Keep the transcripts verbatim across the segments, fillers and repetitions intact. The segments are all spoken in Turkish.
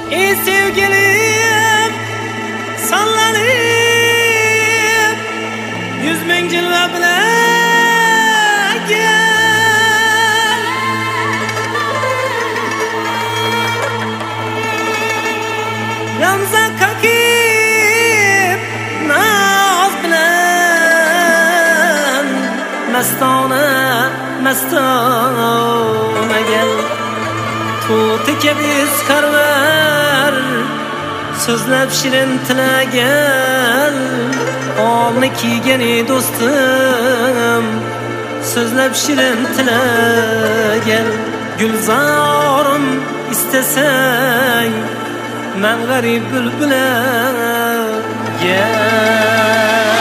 Ey sevgilim sallanıp yüz ming cilve bilen gel. Ramza kakip naz bilen mestona mestona gel. Tuti kebiz karver sözlep şirin tile gel. Olni kiygeni dostum sözlep şirin tile gel. Gülzarım istesen men garip bülbüle gel.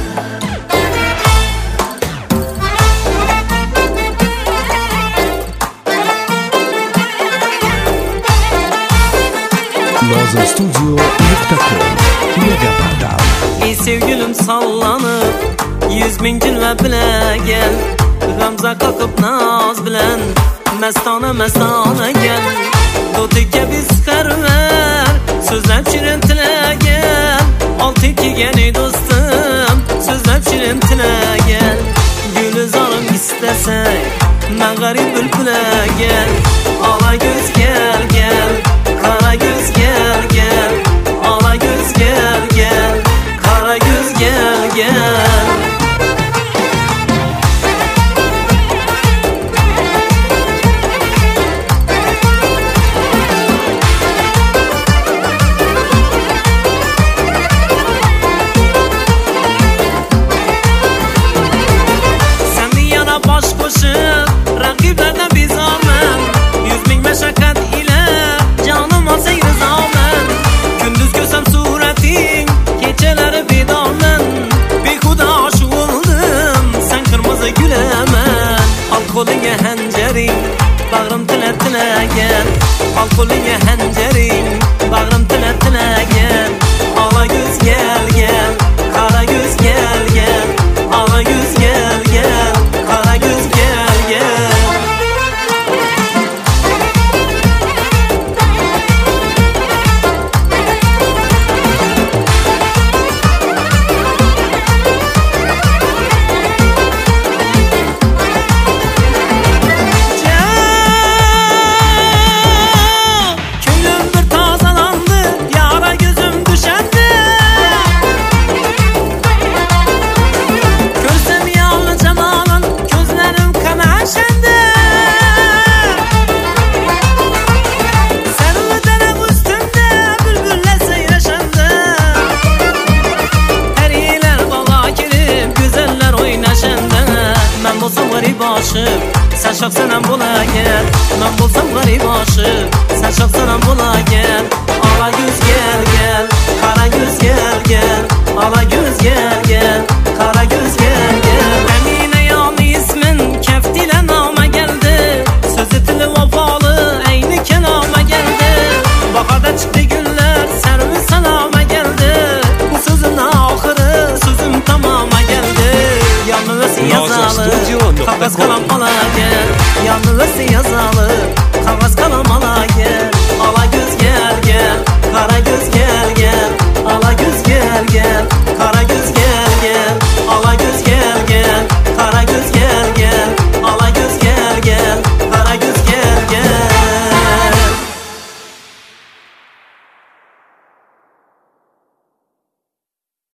Lazım Studio nokta com Mega Portal. Ey sevgilim sallanıp yüz ming cilve bile gel. Gamza kakıp naz bilen mestana mestana gel. Do'tikka biz karver sözlep şirin tile gel. Olti kiygeni dostum sözlep şirin tile gel. Gülizarım istesek men garip bülbüle gel. Ala göz gel gel, kara göz gel gel. Ala göz gel gel, kara göz gel gel. Sen bir yana baş koşup rakiplerden biz almam. Yüz bin meşakkat ile canım alsa rızamen. Gündüz görsem suretin geceleri bidamen. Bir kuda aşık oldum sen kırmızı gülemen. Alkolüne hencerin bağrım tile tile gel. Alkolüne hencerin bağrım tile tile gel. Ala göz gel gel, kara göz gel gel. Ala göz gel gel, kara göz gel gel. Könlüm bir tazalandı, yara gözüm düşendi. Görsem yağlı cemalın, gözlerim kamaşendi. Sarılı dere üstünde, bülbülle seyreşendi. Periler bağa girip, güzeller oynaşendi. Ben bozum garip aşık, sen şahsenem bu